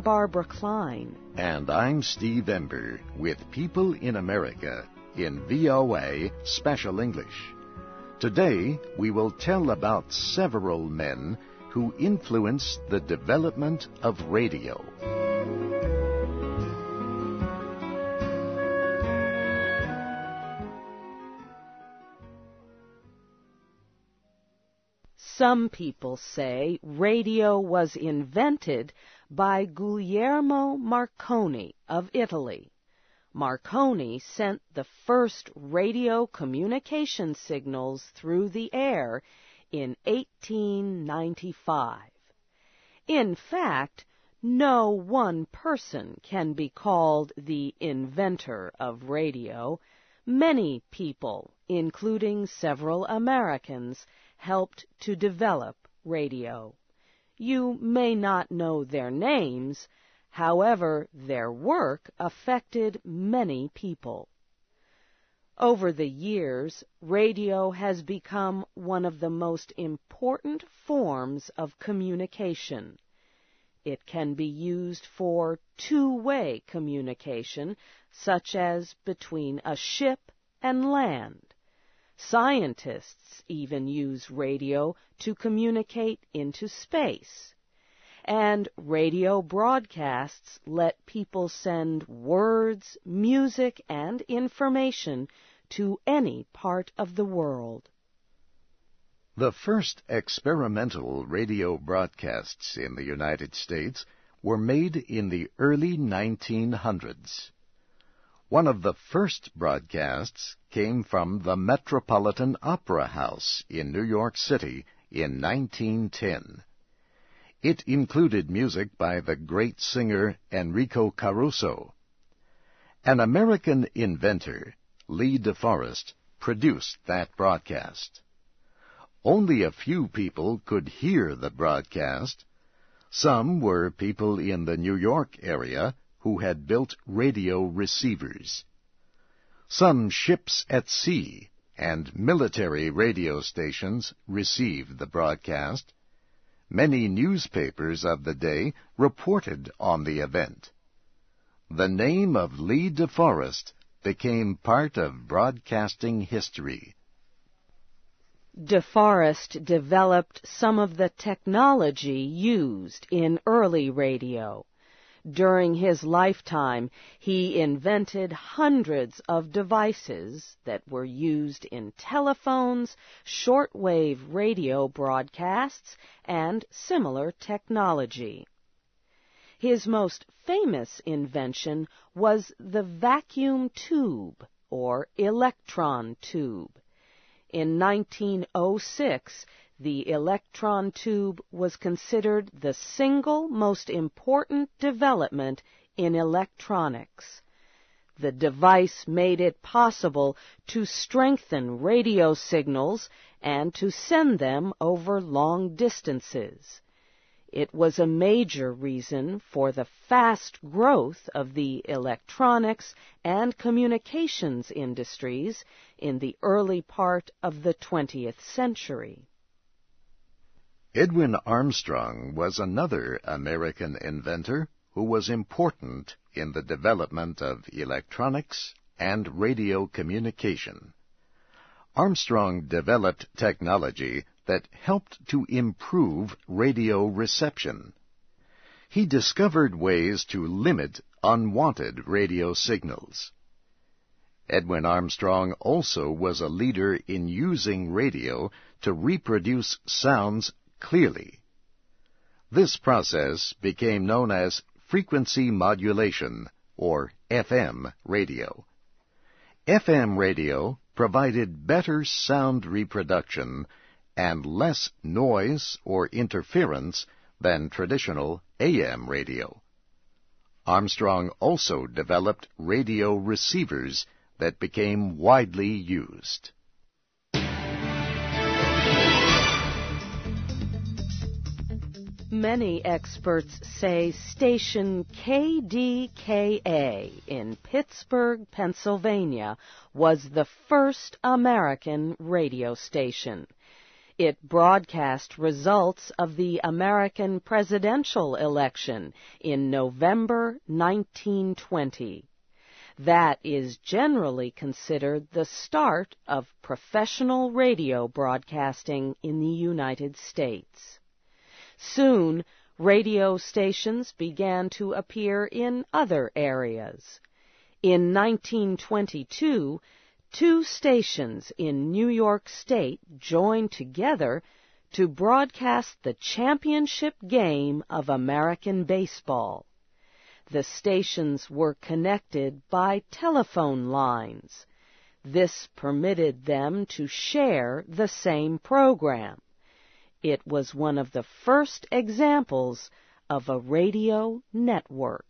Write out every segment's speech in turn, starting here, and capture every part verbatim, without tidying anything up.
Barbara Klein. And I'm Steve Ember with People in America in V O A Special English. Today, we will tell about several men who influenced the development of radio. Some people say radio was invented by Guglielmo Marconi of Italy. Marconi sent the first radio communication signals through the air in eighteen ninety-five. In fact, no one person can be called the inventor of radio. Many people, including several Americans, helped to develop radio. You may not know their names, however, their work affected many people. Over the years, radio has become one of the most important forms of communication. It can be used for two-way communication, such as between a ship and land. Scientists even use radio to communicate into space. And radio broadcasts let people send words, music, and information to any part of the world. The first experimental radio broadcasts in the United States were made in the early nineteen hundreds. One of the first broadcasts came from the Metropolitan Opera House in New York City in nineteen ten. It included music by the great singer Enrico Caruso. An American inventor, Lee DeForest, produced that broadcast. Only a few people could hear the broadcast. Some were people in the New York area who had built radio receivers. Some ships at sea and military radio stations received the broadcast. Many newspapers of the day reported on the event. The name of Lee DeForest became part of broadcasting history. DeForest developed some of the technology used in early radio. During his lifetime, he invented hundreds of devices that were used in telephones, shortwave radio broadcasts, and similar technology. His most famous invention was the vacuum tube, or electron tube. In nineteen oh six, the electron tube was considered the single most important development in electronics. The device made it possible to strengthen radio signals and to send them over long distances. It was a major reason for the fast growth of the electronics and communications industries in the early part of the twentieth century. Edwin Armstrong was another American inventor who was important in the development of electronics and radio communication. Armstrong developed technology that helped to improve radio reception. He discovered ways to limit unwanted radio signals. Edwin Armstrong also was a leader in using radio to reproduce sounds clearly. This process became known as frequency modulation, or F M radio. F M radio provided better sound reproduction and less noise or interference than traditional A M radio. Armstrong also developed radio receivers that became widely used. Many experts say station K D K A in Pittsburgh, Pennsylvania, was the first American radio station. It broadcast results of the American presidential election in November nineteen twenty. That is generally considered the start of professional radio broadcasting in the United States. Soon, radio stations began to appear in other areas. In nineteen twenty-two, two stations in New York State joined together to broadcast the championship game of American baseball. The stations were connected by telephone lines. This permitted them to share the same program. It was one of the first examples of a radio network.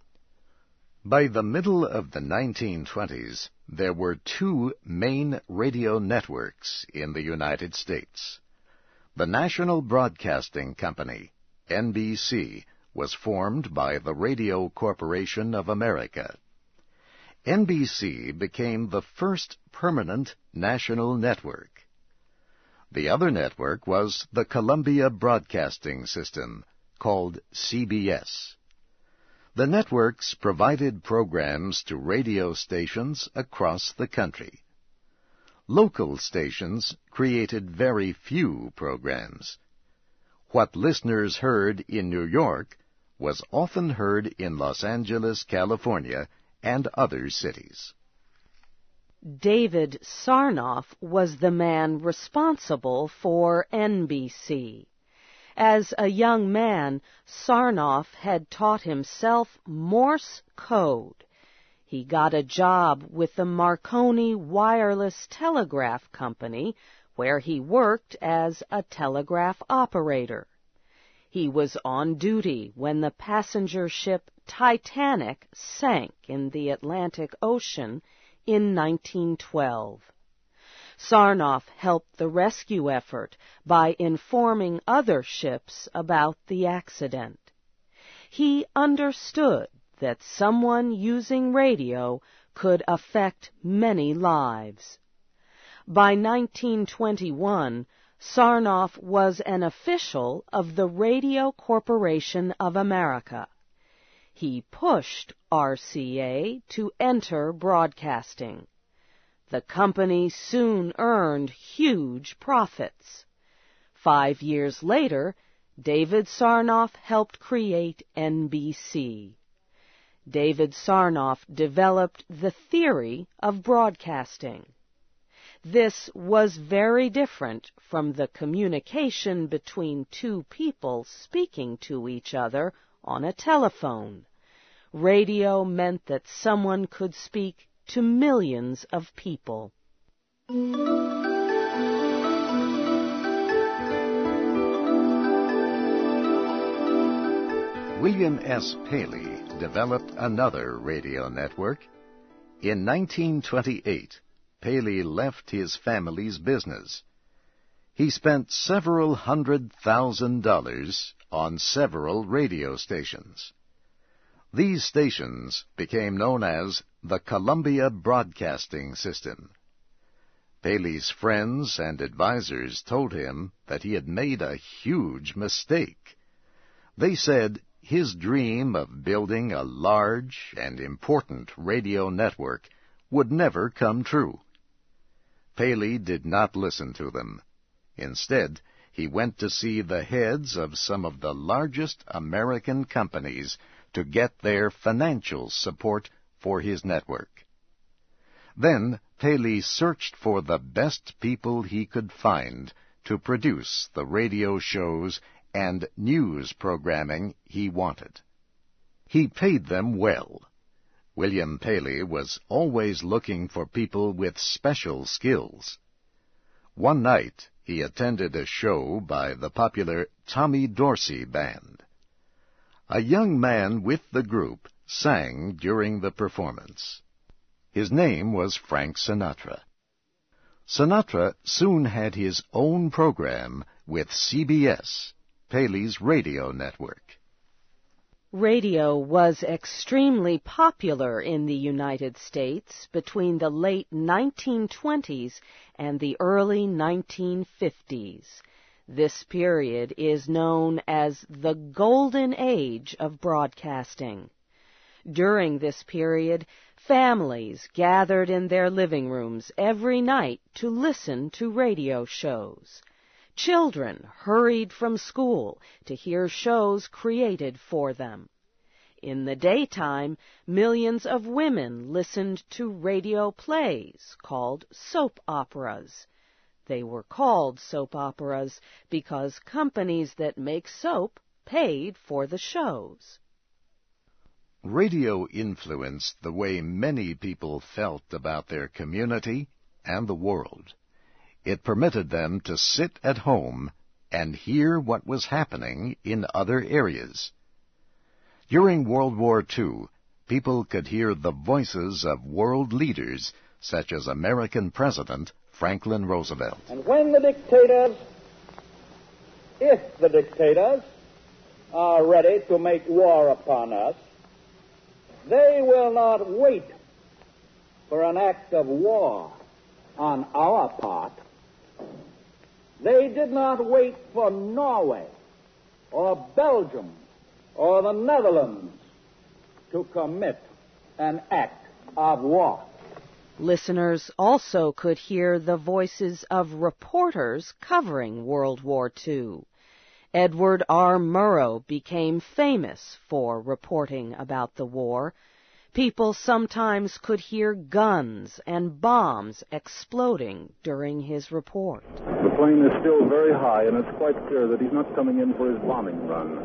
By the middle of the nineteen twenties, there were two main radio networks in the United States. The National Broadcasting Company, N B C, was formed by the Radio Corporation of America. N B C became the first permanent national network. The other network was the Columbia Broadcasting System, called C B S. The networks provided programs to radio stations across the country. Local stations created very few programs. What listeners heard in New York was often heard in Los Angeles, California, and other cities. David Sarnoff was the man responsible for N B C. As a young man, Sarnoff had taught himself Morse code. He got a job with the Marconi Wireless Telegraph Company, where he worked as a telegraph operator. He was on duty when the passenger ship Titanic sank in the Atlantic Ocean in nineteen twelve. Sarnoff helped the rescue effort by informing other ships about the accident. He understood that someone using radio could affect many lives. By nineteen twenty-one, Sarnoff was an official of the Radio Corporation of America. He pushed R C A to enter broadcasting. The company soon earned huge profits. Five years later, David Sarnoff helped create N B C. David Sarnoff developed the theory of broadcasting. This was very different from the communication between two people speaking to each other on a telephone. Radio meant that someone could speak to millions of people. William S. Paley developed another radio network. In nineteen twenty-eight, Paley left his family's business. He spent several hundred thousand dollars on several radio stations. These stations became known as the Columbia Broadcasting System. Paley's friends and advisors told him that he had made a huge mistake. They said his dream of building a large and important radio network would never come true. Paley did not listen to them. Instead, he went to see the heads of some of the largest American companies to get their financial support for his network. Then Paley searched for the best people he could find to produce the radio shows and news programming he wanted. He paid them well. William Paley was always looking for people with special skills. One night he attended a show by the popular Tommy Dorsey Band. A young man with the group sang during the performance. His name was Frank Sinatra. Sinatra soon had his own program with C B S, Paley's radio network. Radio was extremely popular in the United States between the late nineteen twenties and the early nineteen fifties. This period is known as the Golden Age of broadcasting. During this period, families gathered in their living rooms every night to listen to radio shows. Children hurried from school to hear shows created for them. In the daytime, millions of women listened to radio plays called soap operas. They were called soap operas because companies that make soap paid for the shows. Radio influenced the way many people felt about their community and the world. It permitted them to sit at home and hear what was happening in other areas. During World War Two, people could hear the voices of world leaders such as American President Franklin Roosevelt. And when the dictators, if the dictators are ready to make war upon us, they will not wait for an act of war on our part. They did not wait for Norway or Belgium or the Netherlands to commit an act of war. Listeners also could hear the voices of reporters covering World War Two. Edward R. Murrow became famous for reporting about the war. People sometimes could hear guns and bombs exploding during his report. The plane is still very high, and it's quite clear that he's not coming in for his bombing run.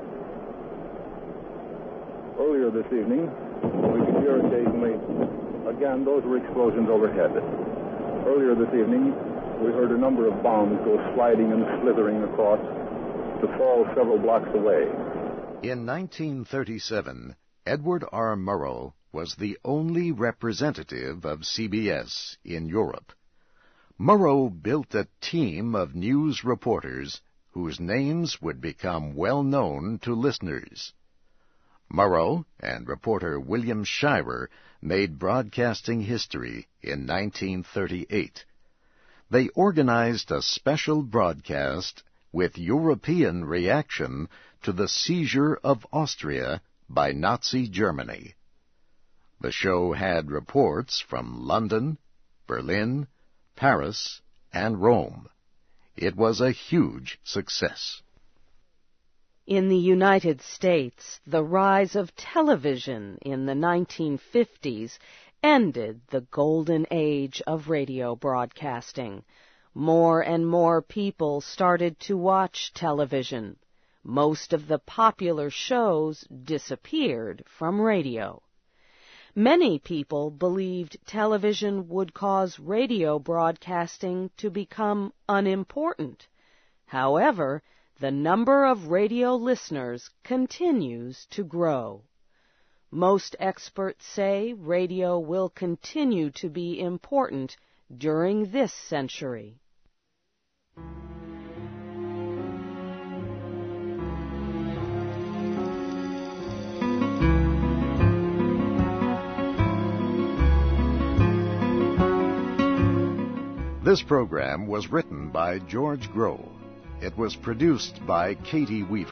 Earlier this evening, we could hear occasionally, again, those were explosions overhead. Earlier this evening, we heard a number of bombs go sliding and slithering across to fall several blocks away. In nineteen thirty-seven, Edward R. Murrow was the only representative of C B S in Europe. Murrow built a team of news reporters whose names would become well known to listeners. Murrow and reporter William Shirer made broadcasting history in nineteen thirty-eight. They organized a special broadcast with European reaction to the seizure of Austria by Nazi Germany. The show had reports from London, Berlin, Paris, and Rome. It was a huge success. In the United States, the rise of television in the nineteen fifties ended the golden age of radio broadcasting. More and more people started to watch television. Most of the popular shows disappeared from radio. Many people believed television would cause radio broadcasting to become unimportant. However, the number of radio listeners continues to grow. Most experts say radio will continue to be important during this century. This program was written by George Groh. It was produced by Katie Weaver.